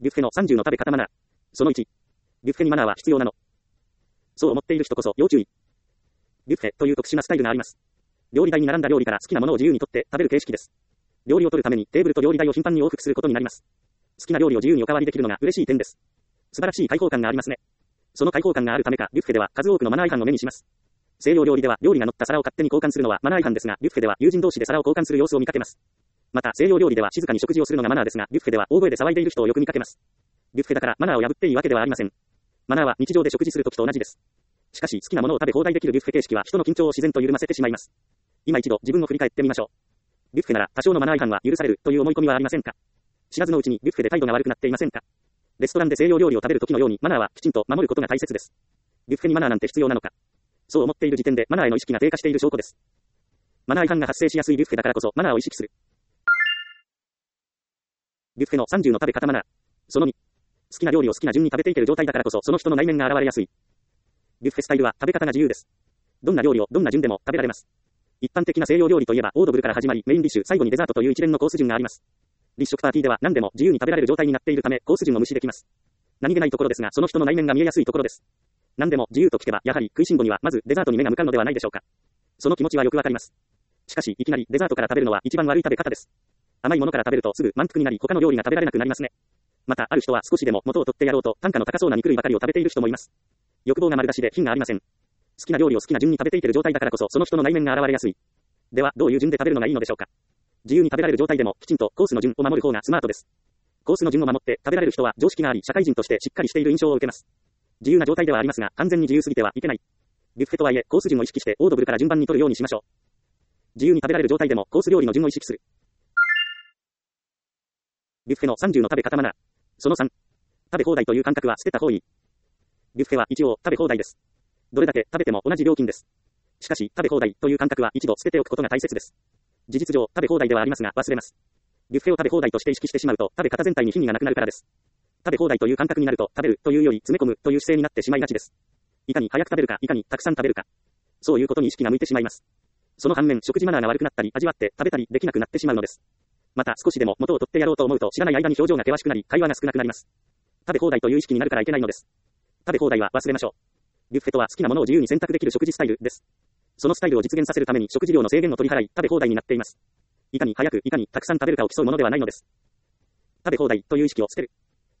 ビュッフェの30の食べ方マナー。その1。ビュッフェにマナーは必要なの。そう思っている人こそ要注意。ビュッフェという特殊なスタイルがあります。料理台に並んだ料理から好きなものを自由に取って食べる形式です。料理を取るためにテーブルと料理台を頻繁に往復することになります。好きな料理を自由におかわりできるのが嬉しい点です。素晴らしい開放感がありますね。その開放感があるためか、ビュッフェでは数多くのマナー違反を目にします。西洋料理では料理が乗った皿を勝手に交換するのはマナー違反ですが、ビュッフェでは友人同士で皿を交換する様子を見かけます。また西洋料理では静かに食事をするのがマナーですが、ビュッフェでは大声で騒いでいる人をよく見かけます。ビュッフェだからマナーを破っていいわけではありません。マナーは日常で食事するときと同じです。しかし好きなものを食べ放題できるビュッフェ形式は人の緊張を自然と緩ませてしまいます。今一度自分を振り返ってみましょう。ビュッフェなら多少のマナー違反は許されるという思い込みはありませんか？知らずのうちにビュッフェで態度が悪くなっていませんか？レストランで西洋料理を食べるときのようにマナーはきちんと守ることが大切です。ビュッフェにマナーなんて必要なのか。そう思っている時点でマナーへの意識が低下している証拠です。マナー違反が発生しやすいビュッフェだからこそマナーを意識する。ビュッフェの30の食べ方マナー。その2。好きな料理を好きな順に食べていける状態だからこそその人の内面が現れやすい。ビュッフェスタイルは食べ方が自由です。どんな料理をどんな順でも食べられます。一般的な西洋料理といえばオードブルから始まりメインディッシュ最後にデザートという一連のコース順があります。立食パーティーでは何でも自由に食べられる状態になっているためコース順を無視できます。何気ないところですがその人の内面が見えやすいところです。何でも自由と聞けばやはり食いしん坊にはまずデザートに目が向かうのではないでしょうか。その気持ちはよくわかります。しかしいきなりデザートから食べるのは一番悪い食べ方です。甘いものから食べるとすぐ満腹になり他の料理が食べられなくなりますね。またある人は少しでも元を取ってやろうと単価の高そうな肉類ばかりを食べている人もいます。欲望が丸出しで品がありません。好きな料理を好きな順に食べていける状態だからこそその人の内面が現れやすい。ではどういう順で食べるのがいいのでしょうか。自由に食べられる状態でもきちんとコースの順を守る方がスマートです。コースの順を守って食べられる人は常識があり社会人としてしっかりしている印象を受けます。自由な状態ではありますが完全に自由すぎてはいけない。ビュッフェとはいえコース順を意識してオードブルから順番に取るようにしましょう。自由に食べられる状態でもコース料理の順を意識する。ビュッフェの30の食べ方マナー。その3。食べ放題という感覚は捨てた方がいい。ビュッフェは一応食べ放題です。どれだけ食べても同じ料金です。しかし食べ放題という感覚は一度捨てておくことが大切です。事実上食べ放題ではありますが忘れます。ビュッフェを食べ放題として意識してしまうと食べ方全体に品位がなくなるからです。食べ放題という感覚になると食べるというより詰め込むという姿勢になってしまいがちです。いかに早く食べるかいかにたくさん食べるか。そういうことに意識が向いてしまいます。その反面食事マナーが悪くなったり味わって食べたりできなくなってしまうのです。また少しでも元を取ってやろうと思うと知らない間に表情が険しくなり会話が少なくなります。食べ放題という意識になるからいけないのです。食べ放題は忘れましょう。ビュッフェとは好きなものを自由に選択できる食事スタイルです。そのスタイルを実現させるために食事量の制限を取り払い食べ放題になっています。いかに早くいかにたくさん食べるかを競うものではないのです。食べ放題という意識を捨てる。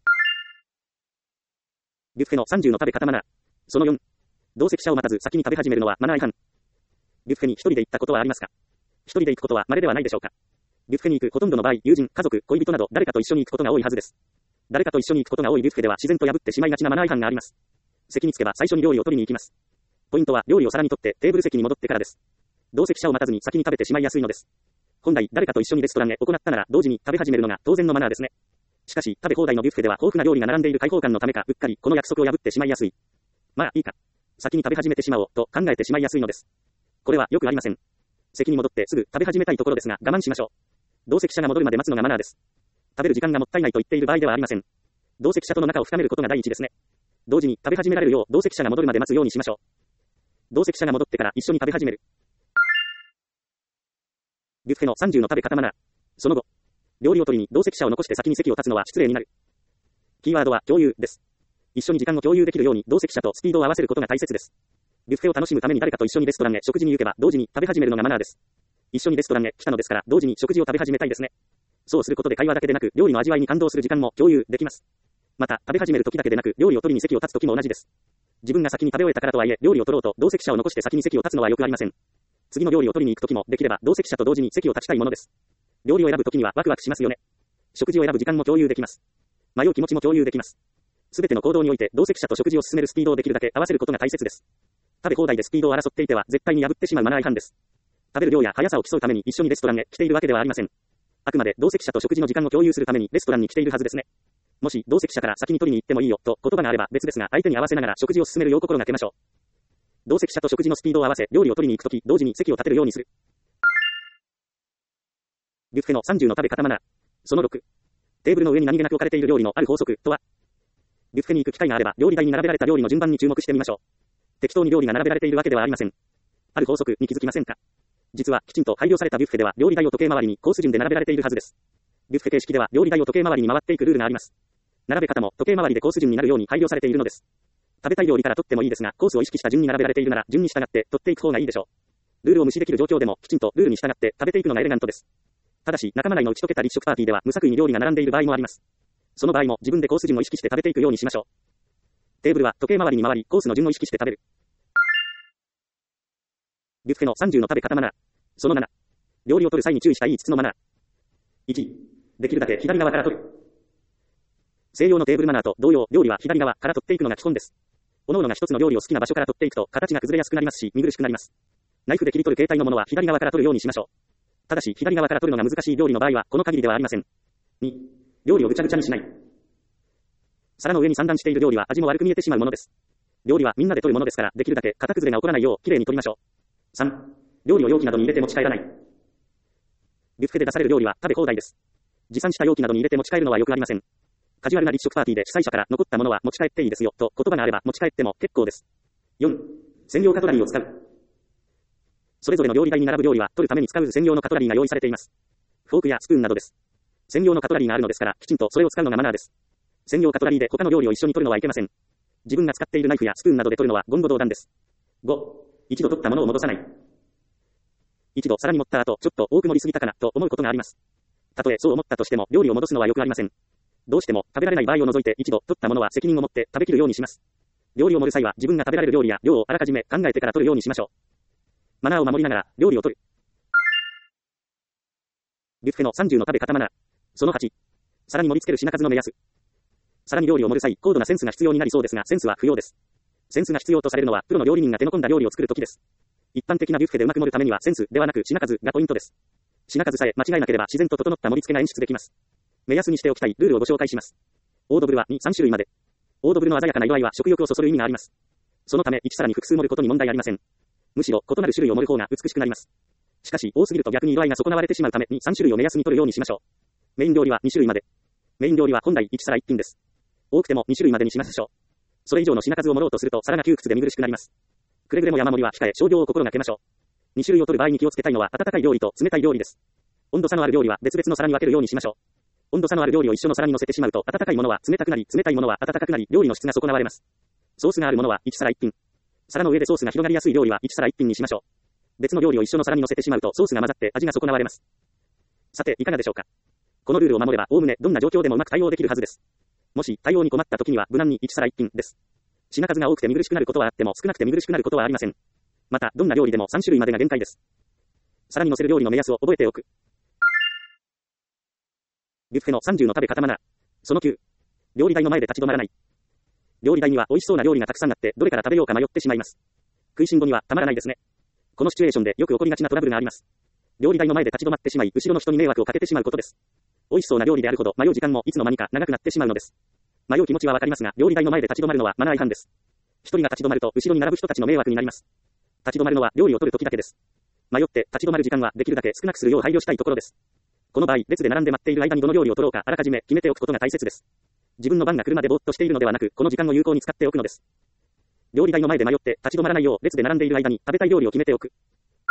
ビュッフェの30の食べ方マナー。その4。同席者を待たず先に食べ始めるのはマナー違反。ビュッフェに一人で行ったことはありますか？一人で行くことは稀ではないでしょうか。ビュッフェに行くほとんどの場合、友人、家族、恋人など誰かと一緒に行くことが多いはずです。誰かと一緒に行くことが多いビュッフェでは自然と破ってしまいがちなマナー違反があります。席に着けば最初に料理を取りに行きます。ポイントは料理を皿に取ってテーブル席に戻ってからです。同席者を待たずに先に食べてしまいやすいのです。本来誰かと一緒にレストランへ行ったなら同時に食べ始めるのが当然のマナーですね。しかし食べ放題のビュッフェでは豊富な料理が並んでいる開放感のためかうっかりこの約束を破ってしまいやすい。まあいいか。先に食べ始めてしまおうと考えてしまいやすいのです。これはよくありません。席に戻ってすぐ食べ始めたいところですが我慢しましょう。同席者が戻るまで待つのがマナーです。食べる時間がもったいないと言っている場合ではありません。同席者との仲を深めることが第一ですね。同時に食べ始められるよう同席者が戻るまで待つようにしましょう。同席者が戻ってから一緒に食べ始める。ビュッフェの30の食べ方マナー。その後、料理を取りに同席者を残して先に席を立つのは失礼になる。キーワードは共有です。一緒に時間を共有できるように同席者とスピードを合わせることが大切です。ビュッフェを楽しむために誰かと一緒にレストランへ食事に行けば同時に食べ始めるのがマナーです。一緒にレストランへ来たのですから同時に食事を食べ始めたいですね。そうすることで会話だけでなく料理の味わいに感動する時間も共有できます。また食べ始める時だけでなく料理を取りに席を立つ時も同じです。自分が先に食べ終えたからとはいえ料理を取ろうと同席者を残して先に席を立つのはよくありません。次の料理を取りに行く時もできれば同席者と同時に席を立ちたいものです。料理を選ぶ時にはワクワクしますよね。食事を選ぶ時間も共有できます。迷う気持ちも共有できます。すべての行動において同席者と食事を進めるスピードをできるだけ合わせることが大切です。食べ放題でスピードを争っていては絶対に破ってしまうマナー違反です。食べる量や速さを競うために一緒にレストランへ来ているわけではありません。あくまで同席者と食事の時間を共有するためにレストランに来ているはずですね。もし同席者から先に取りに行ってもいいよと言葉があれば別ですが相手に合わせながら食事を進めるよう心がけましょう。同席者と食事のスピードを合わせ料理を取りに行くとき同時に席を立てるようにする。ビュッフェの30の食べ方マナー。その6。テーブルの上に何気なく置かれている料理のある法則とは。ビュッフェに行く機会があれば料理台に並べられた料理の順番に注目してみましょう。適当に料理が並べられているわけではありません。ある法則に気づきませんか？実はきちんと配慮されたビュッフェでは料理台を時計回りにコース順で並べられているはずです。ビュッフェ形式では料理台を時計回りに回っていくルールがあります。 並べ方も時計回りでコース順になるように配慮されているのです。食べたい料理から取ってもいいですが、コースを意識した順に並べられているなら、順に従って取っていく方がいいでしょう。ルールを無視できる状況でも、きちんとルールに従って食べていくのがエレガントです。ただし、仲間内の打ち解けた立食パーティーでは無作為に料理が並んでいる場合もあります。その場合も自分でコース順を意識して食べていくようにしましょう。テーブルは時計回りに回り、コースの順を意識して食べる。ビュッフェの30の食べ方マナー。その7。料理を取る際に注意したい5つのマナー。1、できるだけ左側から取る。西洋のテーブルマナーと同様、料理は左側から取っていくのが基本です。各々が一つの料理を好きな場所から取っていくと、形が崩れやすくなりますし、見苦しくなります。ナイフで切り取る形態のものは左側から取るようにしましょう。ただし、左側から取るのが難しい料理の場合は、この限りではありません。2、料理をぐちゃぐちゃにしない。皿の上に散乱している料理は味も悪く見えてしまうものです。料理はみんなで取るものですから、できるだけ型崩れが起こらないよう、きれいに取りましょう。3、料理を容器などに入れて持ち帰らない。ビュッフェで出される料理は食べ放題です。持参した容器などに入れて持ち帰るのはよくありません。カジュアルな立食パーティーで主催者から残ったものは持ち帰っていいですよと言葉があれば持ち帰っても結構です。4、専用カトラリーを使う。それぞれの料理台に並ぶ料理は取るために使う専用のカトラリーが用意されています。フォークやスプーンなどです。専用のカトラリーがあるのですから、きちんとそれを使うのがマナーです。専用カトラリーで他の料理を一緒に取るのはいけません。自分が使っているナイフやスプーンなどで取るのは言語道断です。5、一度取ったものを戻さない。一度皿に盛った後、ちょっと多く盛りすぎたかなと思うことがあります。たとえそう思ったとしても、料理を戻すのはよくありません。どうしても食べられない場合を除いて一度取ったものは責任を持って食べきるようにします。料理を盛る際は自分が食べられる料理や量をあらかじめ考えてから取るようにしましょう。マナーを守りながら料理を取る。ビュッフェの30の食べ方マナー。その8。皿に盛り付ける品数の目安。皿に料理を盛る際、高度なセンスが必要になりそうですが、センスは不要です。センスが必要とされるのは、プロの料理人が手の込んだ料理を作るときです。一般的なビュッフェでうまく盛るためにはセンスではなく品数がポイントです。品数さえ間違いなければ自然と整った盛り付けが演出できます。目安にしておきたいルールをご紹介します。オードブルは2、3種類まで。オードブルの鮮やかな色合いは食欲をそそる意味があります。そのため1皿に複数盛ることに問題ありません。むしろ異なる種類を盛る方が美しくなります。しかし多すぎると逆に色合いが損なわれてしまうため2、3種類を目安に取るようにしましょう。メイン料理は2種類まで。メイン料理は本来1皿1品です。多くても2種類までにしましょう。それ以上の品数を盛ろうとすると皿が窮屈で見苦しくなります。くれぐれも山盛りは控え少量を心がけましょう。2種類を取る場合に気をつけたいのは温かい料理と冷たい料理です。温度差のある料理は別々の皿に分けるようにしましょう。温度差のある料理を一緒の皿に乗せてしまうと温かいものは冷たくなり冷たいものは温かくなり料理の質が損なわれます。ソースがあるものは1皿1品。皿の上でソースが広がりやすい料理は1皿1品にしましょう。別の料理を一緒の皿に乗せてしまうとソースが混ざって味が損なわれます。さていかがでしょうか。このルールを守ればおおむねどんな状況でもうまく対応できるはずです。もし対応に困った時には無難に1皿1品です。品数が多くて見苦しくなることはあっても少なくて見苦しくなることはありません。またどんな料理でも3種類までが限界です。皿に乗せる料理の目安を覚えておく。ビュッフェの30の食べ方マナー。その9。料理台の前で立ち止まらない。料理台には美味しそうな料理がたくさんあってどれから食べようか迷ってしまいます。食いしん坊にはたまらないですね。このシチュエーションでよく起こりがちなトラブルがあります。料理台の前で立ち止まってしまい後ろの人に迷惑をかけてしまうことです。美味しそうな料理であるほど迷う時間もいつの間にか長くなってしまうのです。迷う気持ちはわかりますが、料理台の前で立ち止まるのはマナー違反です。一人が立ち止まると後ろに並ぶ人たちの迷惑になります。立ち止まるのは料理を取る時だけです。迷って立ち止まる時間はできるだけ少なくするよう配慮したいところです。この場合、列で並んで待っている間にどの料理を取ろうかあらかじめ決めておくことが大切です。自分の番が来るまでぼーっとしているのではなく、この時間を有効に使っておくのです。料理台の前で迷って立ち止まらないよう列で並んでいる間に食べたい料理を決めておく。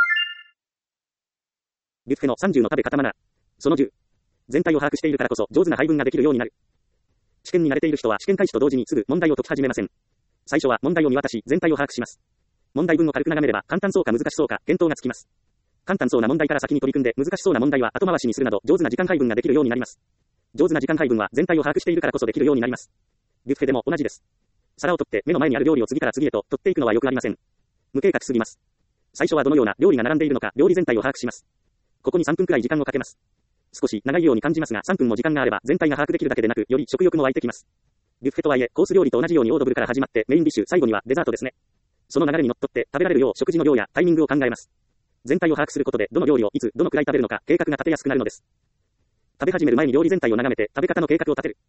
ビュッフェの30の食べ方マナー。その10。全体を把握しているからこそ上手な配分ができるようになる。試験に慣れている人は試験開始と同時にすぐ問題を解き始めません。最初は問題を見渡し全体を把握します。問題文を軽く眺めれば簡単そうか難しそうか見当がつきます。簡単そうな問題から先に取り組んで難しそうな問題は後回しにするなど上手な時間配分ができるようになります。上手な時間配分は全体を把握しているからこそできるようになります。ビュッフェでも同じです。皿を取って目の前にある料理を次から次へと取っていくのはよくありません。無計画すぎます。最初はどのような料理が並んでいるのか料理全体を把握します。ここに3分くらい時間をかけます。少し長いように感じますが3分も時間があれば全体が把握できるだけでなくより食欲も湧いてきます。ビュッフェとはいえコース料理と同じようにオードブルから始まってメインディッシュ最後にはデザートですね。その流れにのっとって食べられるよう食事の量やタイミングを考えます。全体を把握することでどの料理をいつどのくらい食べるのか計画が立てやすくなるのです。食べ始める前に料理全体を眺めて食べ方の計画を立てる。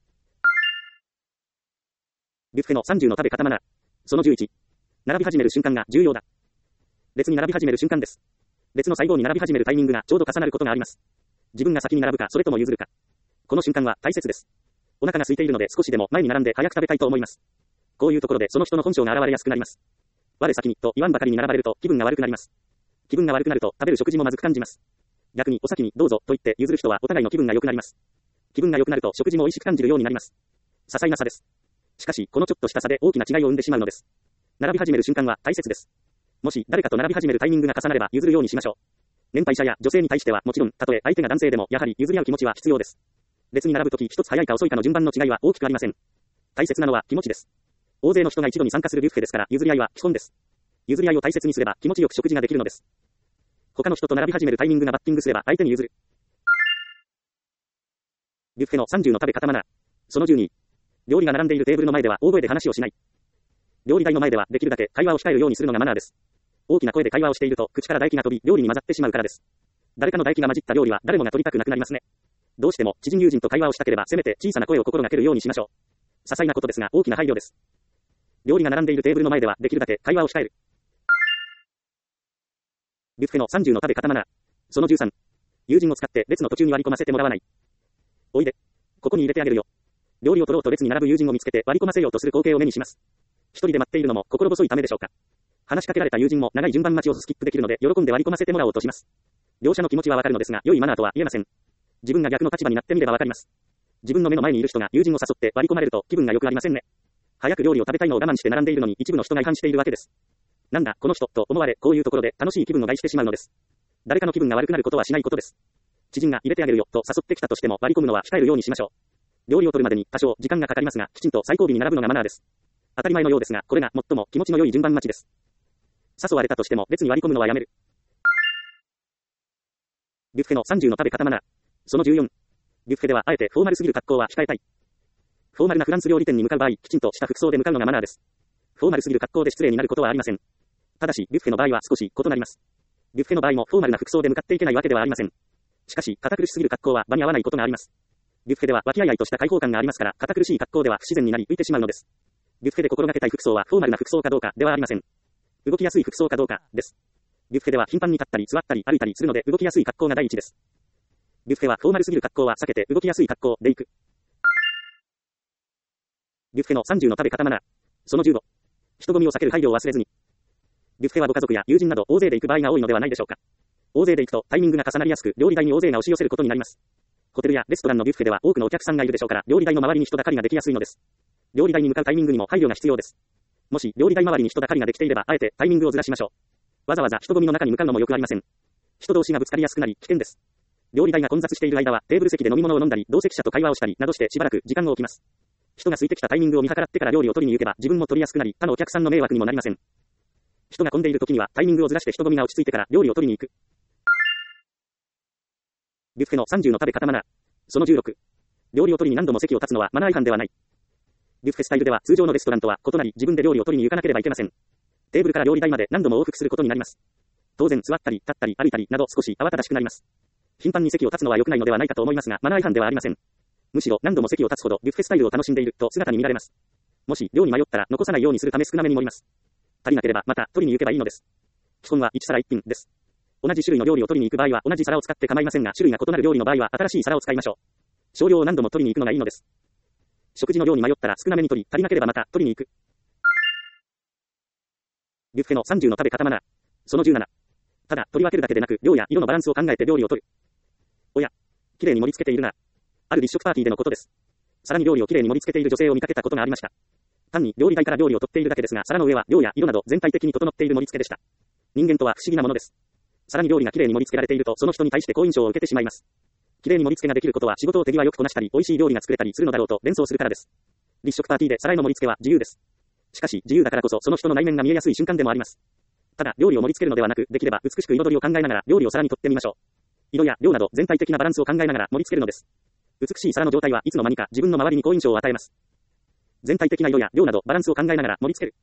ビュッフェの30の食べ方マナー。その11。並び始める瞬間が重要だ。列に並び始める瞬間です。列の最後に並び始めるタイミングがちょうど重なることがあります。自分が先に並ぶかそれとも譲るか。この瞬間は大切です。お腹が空いているので少しでも前に並んで早く食べたいと思います。こういうところでその人の本性が現れやすくなります。我先にと言わんばかりに並ばれると気分が悪くなります。気分が悪くなると食べる食事もまずく感じます。逆にお先にどうぞと言って譲る人はお互いの気分が良くなります。気分が良くなると食事も美味しく感じるようになります。 些細な差です。しかし、このちょっとした差で大きな違いを生んでしまうのです。並び始める瞬間は大切です。もし誰かと並び始めるタイミングが重なれば譲るようにしましょう。年配者や女性に対してはもちろん、たとえ相手が男性でもやはり譲り合う気持ちは必要です。列に並ぶとき一つ早いか遅いかの順番の違いは大きくありません。大切なのは気持ちです。大勢の人が一度に参加するビュッフェですから譲り合いは基本です。譲り合いを大切にすれば気持ちよく食事ができるのです。他の人と並び始めるタイミングがバッティングすれば相手に譲る。ビュッフェの30の食べ方マナー。その12。料理が並んでいるテーブルの前では大声で話をしない。料理台の前ではできるだけ会話を控えるようにするのがマナーです。大きな声で会話をしていると口から唾液が飛び料理に混ざってしまうからです。誰かの唾液が混じった料理は誰もが取りたくなくなりますね。どうしても知人友人と会話をしたければせめて小さな声を心がけるようにしましょう。些細なことですが大きな配慮です。料理が並んでいるテーブルの前ではできるだけ会話を控える。ビュッフェの30の食べ方マナー。その13。友人を使って列の途中に割り込ませてもらわない。おいで。ここに入れてあげるよ。料理を取ろうと列に並ぶ友人を見つけて割り込ませようとする光景を目にします。一人で待っているのも心細いためでしょうか。話しかけられた友人も長い順番待ちをスキップできるので喜んで割り込ませてもらおうとします。両者の気持ちはわかるのですが良いマナーとは言えません。自分が逆の立場になってみればわかります。自分の目の前にいる人が友人を誘って割り込まれると気分が良くありませんね。早く料理を食べたいのを我慢して並んでいるのに一部の人が違反しているわけです。なんだこの人と思われこういうところで楽しい気分を害してしまうのです。誰かの気分が悪くなることはしないことです。知人が入れてあげるよと誘ってきたとしても割り込むのは控えるようにしましょう。料理を取るまでに多少時間がかかりますがきちんと最後尾に並ぶのがマナーです。当たり前のようですがこれが最も気持ちの良い順番待ちです。誘われたとしても列に割り込むのはやめる。ビュッフェの30の食べ方マナー。その14。ビュッフェではあえてフォーマルすぎる格好は控えたい。フォーマルなフランス料理店に向かう場合、きちんとした服装で向かうのがマナーです。フォーマルすぎる格好で失礼になることはありません。ただし、ビュッフェの場合は少し異なります。ビュッフェの場合もフォーマルな服装で向かっていけないわけではありません。しかし、堅苦しすぎる格好は場に合わないことがあります。ビュッフェでは和気あいあいとした開放感がありますから、堅苦しい格好では不自然になり浮いてしまうのです。ビュッフェで心がけたい服装はフォーマルな服装かどうかではありません。動きやすい服装かどうかです。ビュッフェでは頻繁に立ったり座ったり歩いたりするので動きやすい格好が第一です。ビュッフェはフォーマルすぎる格好は避けて動きやすい格好で行く。ビュッフェの30の食べ方マナー。その15。人混みを避ける配慮を忘れずに。ビュッフェはご家族や友人など大勢で行く場合が多いのではないでしょうか。大勢で行くとタイミングが重なりやすく料理台に大勢が押し寄せることになります。ホテルやレストランのビュッフェでは多くのお客さんがいるでしょうから料理台の周りに人だかりができやすいのです。料理台に向かうタイミングにも配慮が必要です。もし料理台周りに人だかりができていればあえてタイミングをずらしましょう。わざわざ人混みの中に向かうのもよくありません。人同士がぶつかりやすくなり危険です。料理台が混雑している間はテーブル席で飲み物を飲んだり同席者と会話をしたりなどしてしばらく時間を置きます。人が空いてきたタイミングを見計らってから料理を取りに行けば自分も取りやすくなり他のお客さんの迷惑にもなりません。人が混んでいる時にはタイミングをずらして人混みが落ち着いてから料理を取りに行く。ビュッフェの30の食べ方マナー。その16。料理を取りに何度も席を立つのはマナー違反ではない。ビュッフェスタイルでは通常のレストランとは異なり自分で料理を取りに行かなければいけません。テーブルから料理台まで何度も往復することになります。当然座ったり立ったり歩いたりなど少し慌ただしくなります。頻繁に席を立つのは良くないのではないかと思いますがマナー違反ではありません。むしろ何度も席を立つほどビュッフェスタイルを楽しんでいると姿に見られます。もし量に迷ったら残さないようにするため少なめに盛ります。足りなければまた取りに行けばいいのです。基本は1皿1品です。同じ種類の料理を取りに行く場合は同じ皿を使って構いませんが種類が異なる料理の場合は新しい皿を使いましょう。少量を何度も取りに行くのがいいのです。食事の量に迷ったら少なめに取り足りなければまた取りに行く。ビュッフェの30の食べ方マナー。その17。ただ取り分けるだけでなく量や色のバランスを考えて料理を取る。おや、綺麗に盛り付けているな。ある立食パーティーでのことです。皿に料理を綺麗に盛り付けている女性を見かけたことがありました。単に料理台から料理を取っているだけですが皿の上は量や色など全体的に整っている盛り付けでした。人間とは不思議なものです。皿に料理が綺麗に盛り付けられているとその人に対して好印象を受けてしまいます。綺麗に盛り付けができることは仕事を手際よくこなしたり美味しい料理が作れたりするのだろうと連想するからです。立食パーティーで皿への盛り付けは自由です。しかし自由だからこそその人の内面が見えやすい瞬間でもあります。ただ料理を盛り付けるのではなくできれば美しく彩りを考えながら料理を皿に取ってみましょう。色や量など全体的なバランスを考えながら盛り付けるのです。美しい皿の状態はいつの間にか自分の周りに好印象を与えます。全体的な色や量などバランスを考えながら盛り付ける。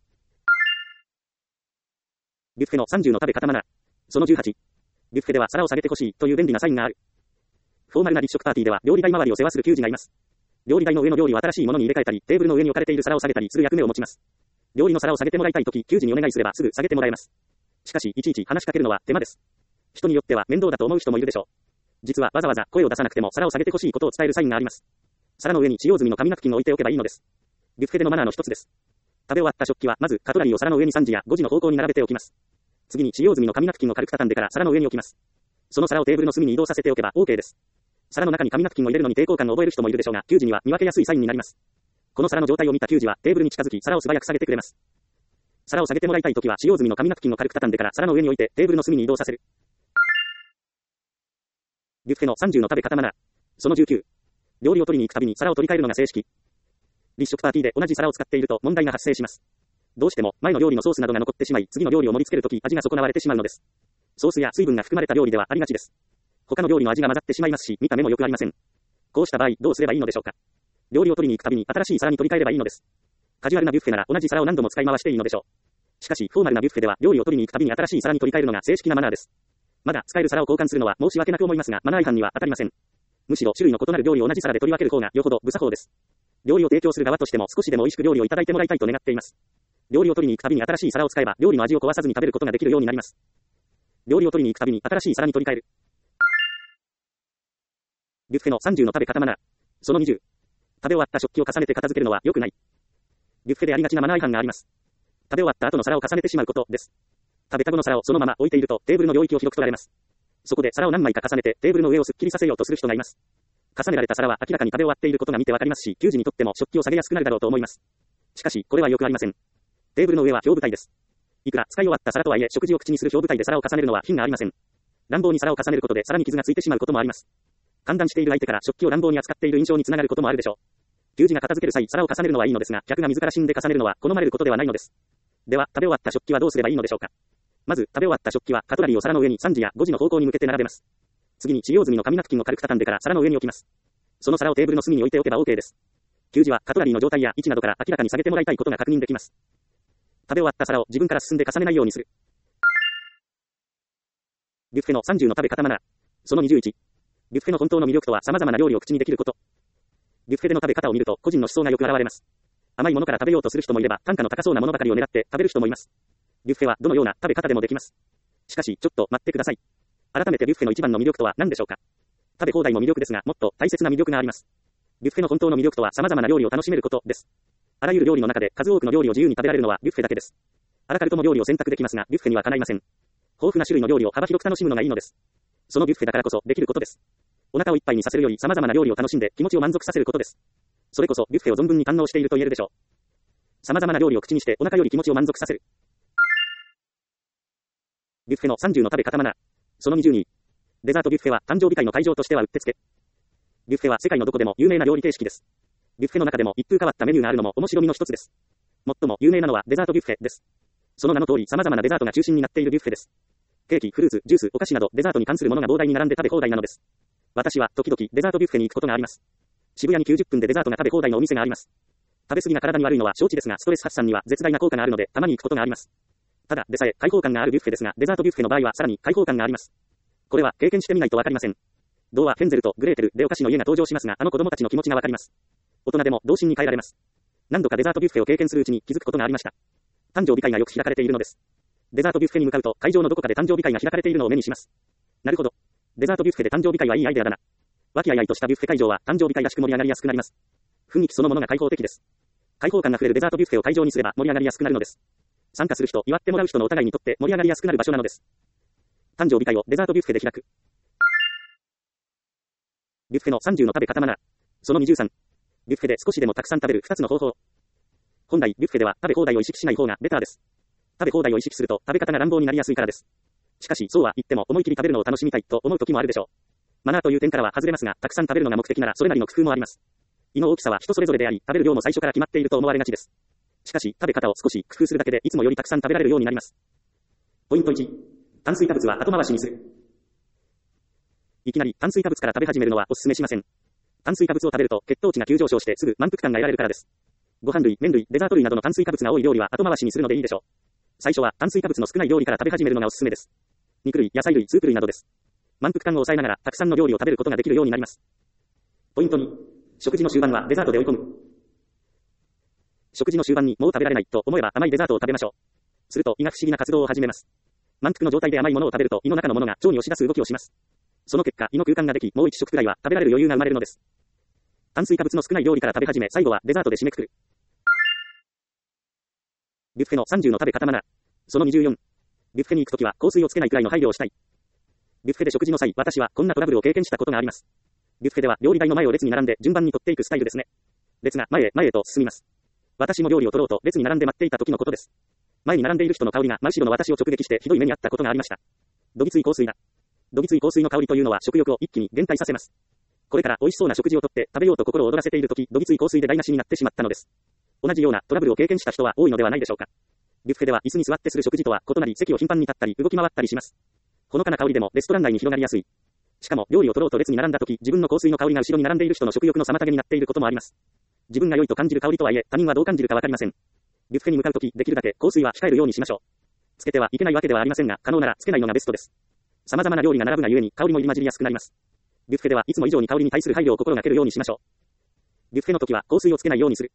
ビュッフェの30の食べ方マナー。その18。ビュッフェでは皿を下げてほしいという便利なサインがある。フォーマルな立食パーティーでは料理台周りを世話する給仕がいます。料理台の上の料理を新しいものに入れ替えたり、テーブルの上に置かれている皿を下げたりする役目を持ちます。料理の皿を下げてもらいたいとき、給仕にお願いすればすぐ下げてもらえます。しかし、いちいち話しかけるのは手間です。人によっては面倒だと思う人もいるでしょう。実はわざわざ声を出さなくても皿を下げてほしいことを伝えるサインがあります。皿の上に使用済みの紙ナプキンを置いておけばいいのです。ビュッフェでのマナーの一つです。食べ終わった食器はまずカトラリーを皿の上に3時や5時の方向に並べておきます。次に使用済みの紙ナプキンを軽く畳んでから皿の上に置きます。その皿をテーブルの隅に移動させておけば OK です。皿の中に紙ナプキンを入れるのに抵抗感を覚える人もいるでしょうが、給仕には見分けやすいサインになります。 この皿の状態を見た給仕はテーブルに近づき皿を素早く下げてくれます。皿を下げてもらいたいときは使用済みの紙ナプキンを軽く畳んでから皿の上に置いてテーブルの隅に移動させる。ビュッフェの30の食べ方マナー。その19。料理を取りに行くたびに皿を取り替えるのが正式。立食パーティーで同じ皿を使っていると問題が発生します。どうしても前の料理のソースなどが残ってしまい、次の料理を盛り付けるとき味が損なわれてしまうのです。ソースや水分が含まれた料理ではありがちです。他の料理の味が混ざってしまいますし、見た目も良くありません。こうした場合、どうすればいいのでしょうか。料理を取りに行くたびに新しい皿に取り替えればいいのです。カジュアルなビュッフェなら同じ皿を何度も使い回していいのでしょう。しかし、フォーマルなビュッフェでは料理を取りに行くたびに新しい皿に取り替えるのが正式なマナーです。まだ使える皿を交換するのは申し訳なく思いますが、マナー違反には当たりません。むしろ種類の異なる料理を同じ皿で取り分ける方がよほど無作法です。料理を提供する側としても少しでも美味しく料理をいただいてもらいたいと願っています。料理を取りに行くたびに新しい皿を使えば料理の味を壊さずに食べることができるようになります。料理を取りに行くたびに新しい皿に取り替える。ビュッフェの30の食べ方マナー。その20。食べ終わった食器を重ねて片付けるのは良くない。ビュッフェでありがちなマナー違反があります。食べ終わった後の皿を重ねてしまうことです。食べた後の皿をそのまま置いているとテーブルの領域を広く取られます。そこで皿を何枚か重ねてテーブルの上をすっきりさせようとする人がいます。重ねられた皿は明らかに食べ終わっていることが見てわかりますし、給仕にとっても食器を下げやすくなるだろうと思います。しかし、これはよくありません。テーブルの上は表舞台です。いくら使い終わった皿とはいえ、食事を口にする表舞台で皿を重ねるのは品がありません。乱暴に皿を重ねることで皿に傷がついてしまうこともあります。歓談している相手から食器を乱暴に扱っている印象につながることもあるでしょう。給仕が片付ける際、皿を重ねるのはいいのですが、客が自ら死んで重ねるのは好まれることではないのです。では、食べ終わった食器はどうすればいいのでしょうか。まず、食べ終わった食器はカトラリーを皿の上に3時や5時の方向に向けて並べます。次に使用済みの紙ナプキンを軽く畳んでから皿の上に置きます。その皿をテーブルの隅に置いておけば OK です。給仕はカトラリーの状態や位置などから明らかに下げてもらいたいことが確認できます。食べ終わった皿を自分から進んで重ねないようにする。ビュッフェの30の食べ方マナー。その21。ビュッフェの本当の魅力とは様々な料理を口にできること。ビュッフェでの食べ方を見ると個人の思想がよく現れます。甘いものから食べようとする人もいれば単価の高そうなものばかりを狙って食べる人もいます。ビュッフェはどのような食べ方でもできます。しかし、ちょっと待ってください。改めてビュッフェの一番の魅力とは何でしょうか。食べ放題も魅力ですが、もっと大切な魅力があります。ビュッフェの本当の魅力とは様々な料理を楽しめることです。あらゆる料理の中で数多くの料理を自由に食べられるのはビュッフェだけです。アラカルトも料理を選択できますが、ビュッフェにはかないません。豊富な種類の料理を幅広く楽しむのがいいのです。そのビュッフェだからこそできることです。お腹をいっぱいにさせるより様々な料理を楽しんで気持ちを満足させることです。それこそビュッフェを存分に堪能していると言えるでしょう。様々な料理を口にしてお腹より気持ちを満足させる。ビュッフェの30の食べ方マナー。その22。デザートビュッフェは誕生日会の会場としてはうってつけ。ビュッフェは世界のどこでも有名な料理形式です。ビュッフェの中でも一風変わったメニューがあるのも面白みの一つです。最も有名なのはデザートビュッフェです。その名の通り様々なデザートが中心になっているビュッフェです。ケーキ、フルーツ、ジュース、お菓子などデザートに関するものが膨大に並んで食べ放題なのです。私は時々デザートビュッフェに行くことがあります。渋谷に90分でデザートが食べ放題のお店があります。食べ過ぎが体に悪いのは承知ですが、ストレス発散には絶大な効果があるのでたまに行くことがあります。ただでさえ開放感があるビュッフェですが、デザートビュッフェの場合はさらに開放感があります。これは経験してみないとわかりません。童話ヘンゼルとグレーテルでお菓子の家が登場しますが、あの子供たちの気持ちがわかります。大人でも童心に変えられます。何度かデザートビュッフェを経験するうちに気づくことがありました。誕生日会がよく開かれているのです。デザートビュッフェに向かうと会場のどこかで誕生日会が開かれているのを目にします。なるほど。デザートビュッフェで誕生日会はいいアイデアだな。和気あいあいとしたビュッフェ会場は誕生日会らしく盛り上がりやすくなります。雰囲気そのものが開放的です。開放感が触れるデザートビュッフェを会場にすれば盛り上がりやすくなるのです。参加する人、祝ってもらう人のお互いにとって盛り上がりやすくなる場所なのです。誕生日会をデザートビュッフェで開く。ビュッフェの30の食べ方マナー。その23。ビュッフェで少しでもたくさん食べる2つの方法。本来、ビュッフェでは食べ放題を意識しない方がベターです。食べ放題を意識すると食べ方が乱暴になりやすいからです。しかし、そうは言っても思い切り食べるのを楽しみたいと思う時もあるでしょう。マナーという点からは外れますが、たくさん食べるのが目的ならそれなりの工夫もあります。胃の大きさは人それぞれであり、食べる量も最初から決まっていると思われがちです。しかし、食べ方を少し工夫するだけでいつもよりたくさん食べられるようになります。ポイント1。炭水化物は後回しにする。いきなり炭水化物から食べ始めるのはお勧めしません。炭水化物を食べると血糖値が急上昇してすぐ満腹感が得られるからです。ご飯類、麺類、デザート類などの炭水化物が多い料理は後回しにするのでいいでしょう。最初は炭水化物の少ない料理から食べ始めるのがおすすめです。肉類、野菜類、スープ類などです。満腹感を抑えながらたくさんの料理を食べることができるようになります。ポイント2。食事の終盤はデザートで追い込む。食事の終盤にもう食べられないと思えば甘いデザートを食べましょう。すると胃が不思議な活動を始めます。満腹の状態で甘いものを食べると胃の中のものが腸に押し出す動きをします。その結果胃の空間ができ、もう一食くらいは食べられる余裕が生まれるのです。炭水化物の少ない料理から食べ始め、最後はデザートで締めくくる。ビュッフェの30の食べ方マナー。その24。ビュッフェに行くときは香水をつけないくらいの配慮をしたい。ビュッフェで食事の際、私はこんなトラブルを経験したことがあります。ビュッフェでは料理台の前を列に並んで順番に取っていくスタイルですね。 列が前へと進みます。私も料理を取ろうと列に並んで待っていた時のことです。前に並んでいる人の香りが真後ろの私を直撃してひどい目にあったことがありました。どぎつい香水だ。どぎつい香水の香りというのは食欲を一気に減退させます。これから美味しそうな食事をとって食べようと心を躍らせている時、どぎつい香水で台無しになってしまったのです。同じようなトラブルを経験した人は多いのではないでしょうか。ビュッフェでは椅子に座ってする食事とは異なり席を頻繁に立ったり動き回ったりします。ほのかな香りでもレストラン内に広がりやすい。しかも料理を取ろうと列に並んだ時、自分の香水の香りが後ろに並んでいる人の食欲の妨げになっていることもあります。自分が良いと感じる香りとはいえ、他人はどう感じるかわかりません。ビュッフェに向かう時、できるだけ香水は控えるようにしましょう。つけてはいけないわけではありませんが、可能ならつけないのがベストです。様々な料理が並ぶがゆえに香りも入り混じりやすくなります。ビュッフェではいつも以上に香りに対する配慮を心がけるようにしましょう。ビュッフェの時は香水をつけないようにする。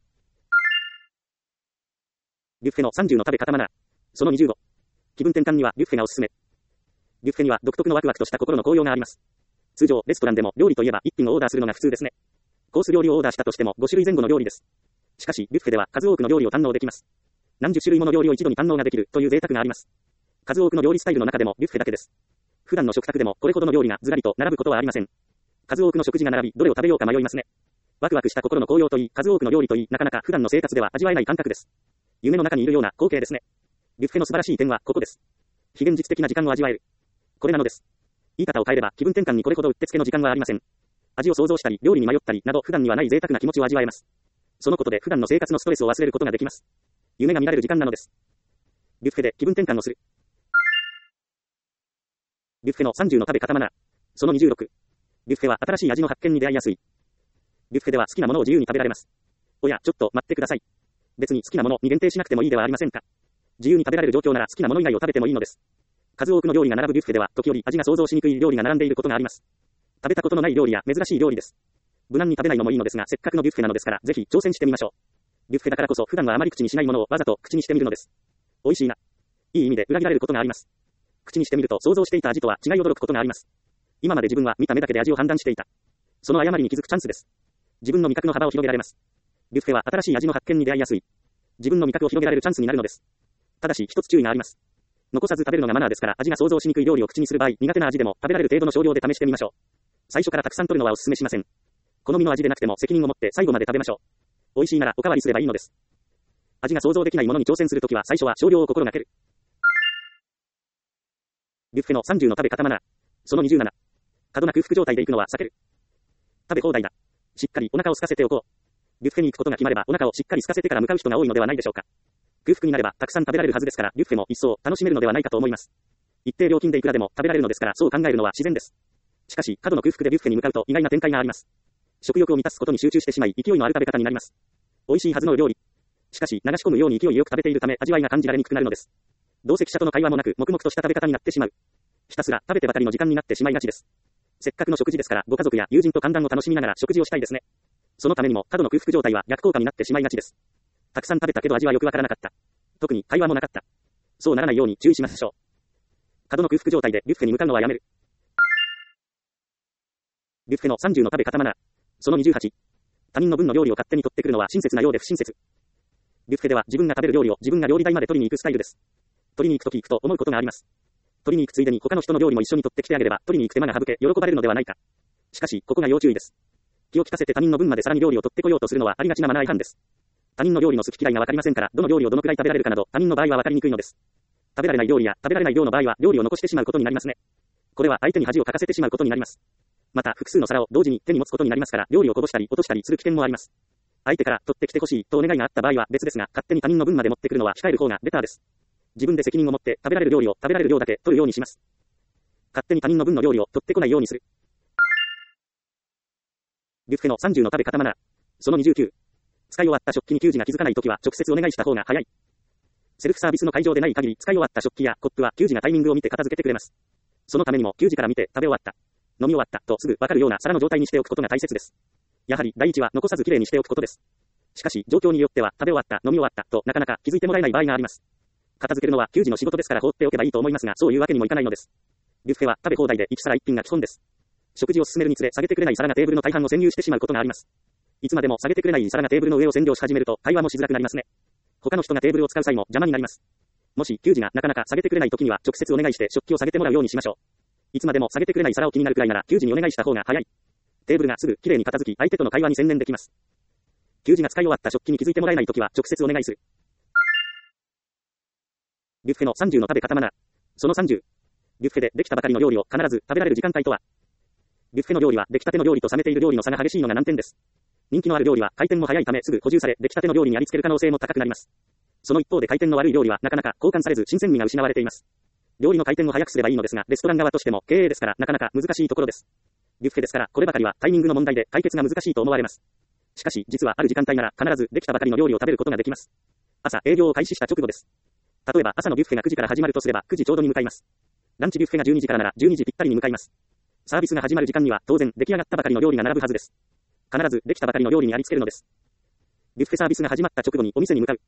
ビュッフェの30の食べ方マナー。その25。気分転換にはビュッフェがおすすめ。ビュッフェには独特のワクワクとした心の高揚があります。通常、レストランでも料理といえば1品をオーダーするのが普通ですね。コース料理をオーダーしたとしても5種類前後の料理です。しかし、ビュッフェでは数多くの料理を堪能できます。何十種類もの料理を一度に堪能ができるという贅沢があります。数多くの料理スタイルの中でもビュッフェだけです。普段の食卓でもこれほどの料理がずらりと並ぶことはありません。数多くの食事が並び、どれを食べようか迷いますね。ワクワクした心の高揚といい、数多くの料理といい、なかなか普段の生活では味わえない感覚です。夢の中にいるような光景ですね。ビュッフェの素晴らしい点はここです。非現実的な時間を味わえる。これなのです。言い方を変えれば気分転換にこれほどうってつけの時間はありません。味を想像したり、料理に迷ったりなど普段にはない贅沢な気持ちを味わえます。そのことで普段の生活のストレスを忘れることができます。夢が見られる時間なのです。ビュッフェで気分転換をする。ビュッフェの30の食べ方マナー。その26。ビュッフェは新しい味の発見に出会いやすい。ビュッフェでは好きなものを自由に食べられます。おや、ちょっと待ってください。別に好きなものに限定しなくてもいいではありませんか。自由に食べられる状況なら好きなもの以外を食べてもいいのです。数多くの料理が並ぶビュッフェでは時折味が想像しにくい料理が並んでいることがあります。食べたことのない料理や珍しい料理です。無難に食べないのもいいのですが、せっかくのビュッフェなのですから、ぜひ挑戦してみましょう。ビュッフェだからこそ普段はあまり口にしないものをわざと口にしてみるのです。美味しいな。いい意味で裏切られることがあります。口にしてみると想像していた味とは違い驚くことがあります。今まで自分は見た目だけで味を判断していた。その誤りに気づくチャンスです。自分の味覚の幅を広げられます。ビュッフェは新しい味の発見に出会いやすい。自分の味覚を広げられるチャンスになるのです。ただし一つ注意があります。残さず食べるのがマナーですから、味が想像しにくい料理を口にする場合、苦手な味でも食べられる程度の少量で試してみましょう。最初からたくさん取るのはお勧めしません。好みの味でなくても責任を持って最後まで食べましょう。美味しいならおかわりすればいいのです。味が想像できないものに挑戦するときは最初は少量を心がける。ビュッフェの30の食べ方マナー。その27。過度な空腹状態で行くのは避ける。食べ放題だ。しっかりお腹を空かせておこう。ビュッフェに行くことが決まればお腹をしっかり空かせてから向かう人が多いのではないでしょうか。空腹になればたくさん食べられるはずですから、ビュッフェも一層楽しめるのではないかと思います。一定料金でいくらでも食べられるのですから、そう考えるのは自然です。しかし、過度の空腹でビュッフェに向かうと意外な展開があります。食欲を満たすことに集中してしまい、勢いのある食べ方になります。美味しいはずの料理。しかし、流し込むように勢いよく食べているため、味わいが感じられにくくなるのです。同席者との会話もなく、黙々とした食べ方になってしまう。ひたすら食べてばかりの時間になってしまいがちです。せっかくの食事ですから、ご家族や友人と歓談を楽しみながら食事をしたいですね。そのためにも、過度の空腹状態は逆効果になってしまいがちです。たくさん食べたけど味はよくわからなかった。特に会話もなかった。そうならないように注意しましょう。過度の空腹状態でビュッフェに向かうのはやめる。ビュッフェの30の食べ方マナー。その28。他人の分の料理を勝手に取ってくるのは親切なようで不親切。ビュッフェでは自分が食べる料理を自分が料理台まで取りに行くスタイルです。取りに行くとき行くと思うことがあります。取りに行くついでに他の人の料理も一緒に取ってきてあげれば取りに行く手間が省け喜ばれるのではないか。しかし、ここが要注意です。気を利かせて他人の分までさらに料理を取ってこようとするのはありがちなマナー違反です。他人の料理の好き嫌いがわかりませんから、どの料理をどのくらい食べられるかなど、他人の場合はわかりにくいのです。食べられない料理や食べられない量の場合は料理を残してしまうことになりますね。これは相手に恥をかかせてしまうことになります。また、複数の皿を同時に手に持つことになりますから、料理をこぼしたり落としたりする危険もあります。相手から取ってきてほしいとお願いがあった場合は別ですが、勝手に他人の分まで持ってくるのは控える方がベターです。自分で責任を持って食べられる料理を食べられる量だけ取るようにします。勝手に他人の分の料理を取ってこないようにする。ビュッフェの30の食べ方マナー。その29。使い終わった食器に給仕が気づかないときは直接お願いした方が早い。セルフサービスの会場でない限り使い終わった食器やコップは給仕がタイミングを見て片付けてくれます。そのためにも給仕から見て食べ終わった、飲み終わったとすぐわかるような皿の状態にしておくことが大切です。やはり第一は残さずきれいにしておくことです。しかし状況によっては食べ終わった、飲み終わったとなかなか気づいてもらえない場合があります。片付けるのは給仕の仕事ですから放っておけばいいと思いますが、そういうわけにもいかないのです。ビュッフェは食べ放題で1皿1品が基本です。食事を進めるにつれ下げてくれない皿がテーブルの大半を占有してしまうことがあります。いつまでも下げてくれない皿がテーブルの上を占領し始めると会話もしづらくなりますね。他の人がテーブルを使う際も邪魔になります。もし給仕がなかなか下げてくれないときには直接お願いして食器を下げてもらうようにしましょう。いつまでも下げてくれない皿を気になるくらいなら給仕にお願いした方が早い。テーブルがすぐきれいに片付き相手との会話に専念できます。 給仕が使い終わった食器に気づいてもらえないときは直接お願いする。ビュッフェの30の食べ方マナー。その30。ビュッフェでできたばかりの料理を必ず食べられる時間帯とは。ビュッフェの料理は出来たての料理と冷めている料理の差が激しいのが難点です。人気のある料理は回転も早いためすぐ補充され、出来たての料理にありつける可能性も高くなります。その一方で回転の悪い料理はなかなか交換されず新鮮味が失われています。料理の回転を早くすればいいのですが、レストラン側としても経営ですからなかなか難しいところです。ビュッフェですから、こればかりはタイミングの問題で解決が難しいと思われます。しかし、実はある時間帯なら必ずできたばかりの料理を食べることができます。朝、営業を開始した直後です。例えば朝のビュッフェが9時から始まるとすれば9時ちょうどに向かいます。ランチビュッフェが12時からなら12時ぴったりに向かいます。サービスが始まる時間には当然出来上がったばかりの料理が並ぶはずです。必ずできたばかりの料理にありつけるのです。ビュッフェサービスが始まった直後にお店に向かう。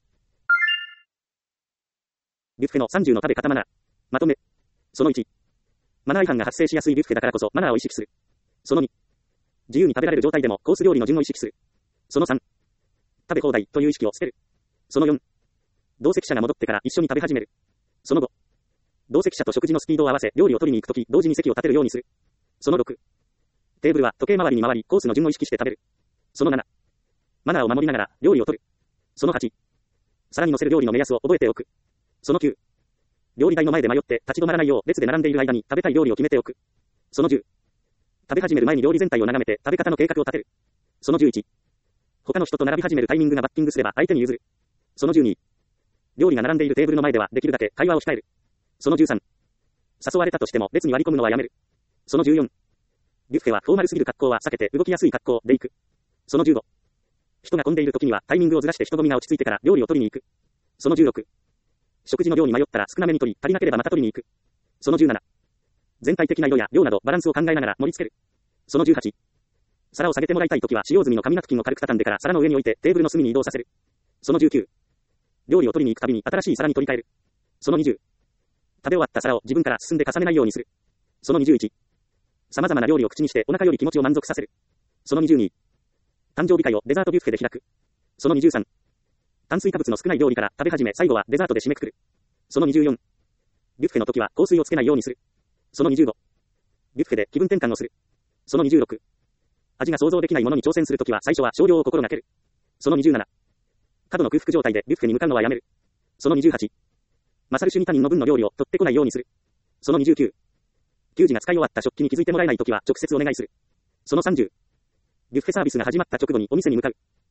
ビュッフェの30の食べ方マナー。まとめ。その1。マナー違反が発生しやすいビュッフェだからこそマナーを意識する。その2。自由に食べられる状態でもコース料理の順を意識する。その3。食べ放題という意識を捨てる。その4。同席者が戻ってから一緒に食べ始める。その5。同席者と食事のスピードを合わせ料理を取りに行くとき同時に席を立てるようにする。その6。テーブルは時計回りに回りコースの順を意識して食べる。その7。マナーを守りながら料理を取る。その8。皿に乗せる料理の目安を覚えておく。その9。料理台の前で迷って立ち止まらないよう列で並んでいる間に食べたい料理を決めておく。その10。食べ始める前に料理全体を眺めて食べ方の計画を立てる。その11。他の人と並び始めるタイミングがバッティングすれば相手に譲る。その12。料理が並んでいるテーブルの前ではできるだけ会話を控える。その13。誘われたとしても列に割り込むのはやめる。その14。ビュッフェはフォーマルすぎる格好は避けて動きやすい格好で行く。その15。人が混んでいる時にはタイミングをずらして人混みが落ち着いてから料理を取りに行く。その16。食事の量に迷ったら少なめに取り、足りなければまた取りに行く。その17。全体的な色や量などバランスを考えながら盛り付ける。その18。皿を下げてもらいたいときは使用済みの紙ナプキンを軽く畳んでから皿の上に置いてテーブルの隅に移動させる。その19。料理を取りに行くたびに新しい皿に取り替える。その20。食べ終わった皿を自分から進んで重ねないようにする。その21。様々な料理を口にしてお腹より気持ちを満足させる。その22。誕生日会をデザートビュッフェで開く。その23。炭水化物の少ない料理から食べ始め最後はデザートで締めくくる。その24。ビュッフェの時は香水をつけないようにする。その25。ビュッフェで気分転換をする。その26。味が想像できないものに挑戦するときは最初は少量を心がける。その27。過度の空腹状態でビュッフェに向かうのはやめる。その28。マサルシュニ他人の分の料理を取ってこないようにする。その29。給仕が使い終わった食器に気づいてもらえないときは直接お願いする。その30。ビュッフェサービスが始まった直後にお店に向かう。